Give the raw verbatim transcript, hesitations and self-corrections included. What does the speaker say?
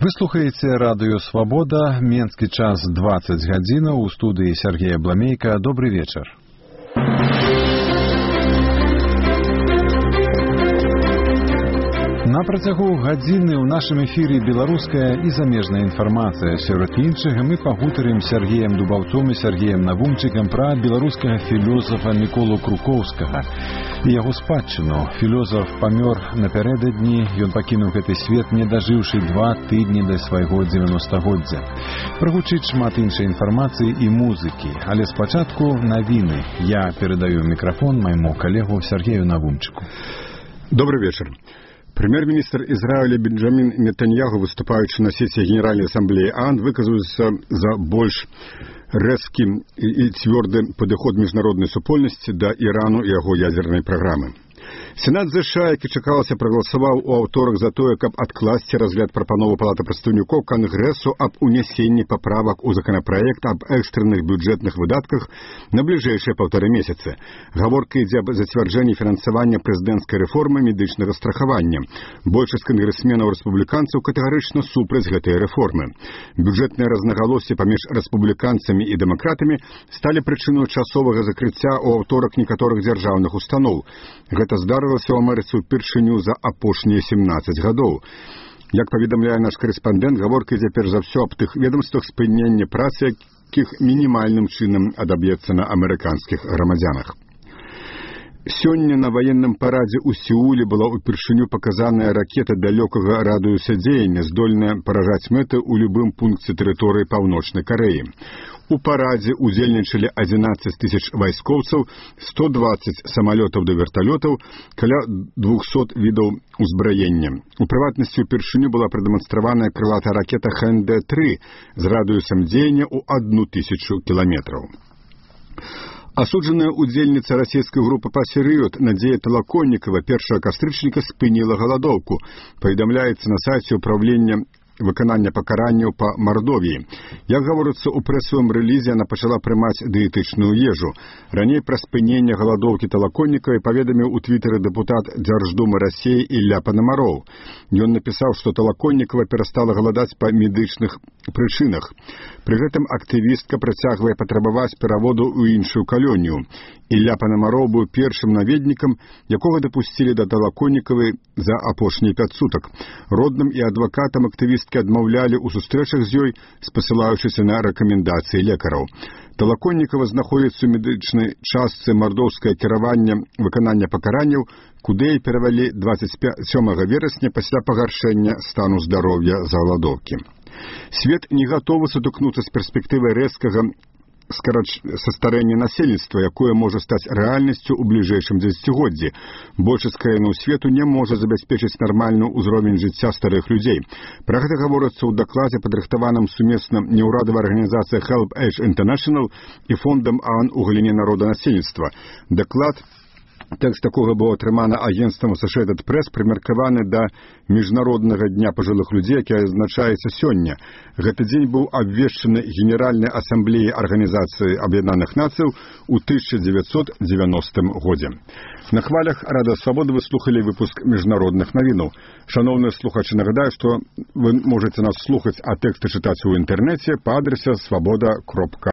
Вы слухаеце радыё «Свабода», менскі час дваццаць гадзінаў, у студыі Сергея Бламейка. Добрый вечар. На працягу гадзіны ў нашым эфіры беларуская і замежная інфармацыя. Сярод іншага мы пагутарым з Сергеем Дубаўцом і Сергеем Навумчыкам пра беларускага філёзафа Міколу Крукоўскага і яго спадчыну. Філёзаф памёр напярэдадні, ён пакінуў гэты свет, не дажыўшы два тыдні да свайго дзевяностагоддзя. Прагучыць шмат іншай інфармацыі і музыкі, але спачатку навіны. Я перадаю мікрафон майму калегу Сергею Навумчыку. Добрый вечер. Премьер-министр Израиля Бенджамин Нетаньяху, выступаючи на сессии Генеральной Ассамблеи ООН, выказывается за больш рэзкі и цвёрды падыход міжнароднай супольнасці да Ірану і яго ядзернай праграмы. Сенат США, які чакалася, прагаласаваў у аўторак за тое, каб адкласці разгляд прапановы Палаты прадстаўнікоў Кангрэсу аб унясенні паправак у законапраект аб экстрэнных бюджэтных выдатках на бліжэйшыя паўтары месяцы. Гаворка ідзе аб зацвярджэнні фінансавання прэзідэнцкай рэформы медычнага страхавання. Большасць кангрэсменаў-рэспубліканцаў катэгарычна супраць гэтай рэформы. Бюджэтныя рознагалоссі паміж рэспубліканцамі і дэмакратамі сталі прычынай часовага закрыцця ў аўторак некаторых дзяржаўных устаноў. Гэта здарылася ў Амерыцы ўпершыню за апошнія семнаццаць гадоў. Як паведамляе наш карэспандэнт, гаворка ідзе перш за ўсё аб тых ведомствах спынення працы, якіх мінімальным чынам адаб'ецца на амерыканскіх грамадзянах. Сёння на ваенным парадзе ў Сеуле была ўпершыню паказаная ракета далёкага радыуса дзеяння, здольная паражаць мэты ў любым пункце тэрыторыі Паўночнай Карэі. У парадзе удзельнічалі адзінаццаць тысяч вайскоўцаў, сто дваццаць самалётаў да верталётаў, каля двухсот відаў узбраення. У прыватнасці ўпершыню была прадэманстраваная крылатая ракета Хэн Дэ тры з радыусам дзеяння ў адну тысячу кіламетраў. Асуджаная удзельніца расійскай групы «Пасерыёт» Надзея Талаконнікава першага кастрычніка спыніла галадоўку. Паведамляецца на сайце ўправлення выканання пакаранняў па Мардовіі. Як гаворыцца ў прэсавым рэлізе, яна пачала прымаць дыетычную ежу. Раней пра спыненне галадоўкі Талаконнікавай паведаміў у твітары дэпутат Дзярждумы Расіі Ілля Панамароў. Ён напісаў, што Талаконнікава перастала галадаць па медычных прычынах. Пры гэтым актывістка працягвае патрабаваць пераводу ў іншую калонію. Ілля Панамароў быў першым наведнікам, якога дапусцілі да Талаконнікавай за апошнія пяць сутак. Родным і адвакатам актывісткі адмаўлялі ў сустрэчах з ёй, спасылаючыся на рэкамендацыі лекараў. Талаконнікава знаходзіцца ў медычнай частцы мардоўскае кіравання выканання пакаранняў, куды яе перавялі дваццаць сёмага верасня пасля пагаршэння стану здароўя з галадоўкі. Свет не гатовы сутыкнуцца з перспектывай рэзкага састарэння насельніцтва, якое можа стаць рэальнасцю ў бліжэйшым дзесяцігоддзі. Большасць краінаў свету не можа забяспечыць нармальны ўзровень жыцця старых людзей. Пра гэта гаворыцца ў дакладзе, падрыхтаваным сумесна неўрадавай арганізацыяй Help Age International і фондам ООН у галіне народанасельніцтва. Даклад, тэкст такога быў атрыманы агенцтвам Associated Press, прымеркаваны да міжнароднага дня пажылых людзей, які адзначаецца сёння. Гэты дзень быў абвешчаны Генеральнай асамблеяй Арганізацыі Аб'яднаных Нацыяў у тысяча дзевяцьсот дзевяностым годзе. На хвалях Радыё Свабода вы слухалі выпуск міжнародных навінаў. Шаноўныя слухачы, нагадаю, што вы можаце нас слухаць, а тэксты чытаць у інтэрнэце па адрасе свабода кропка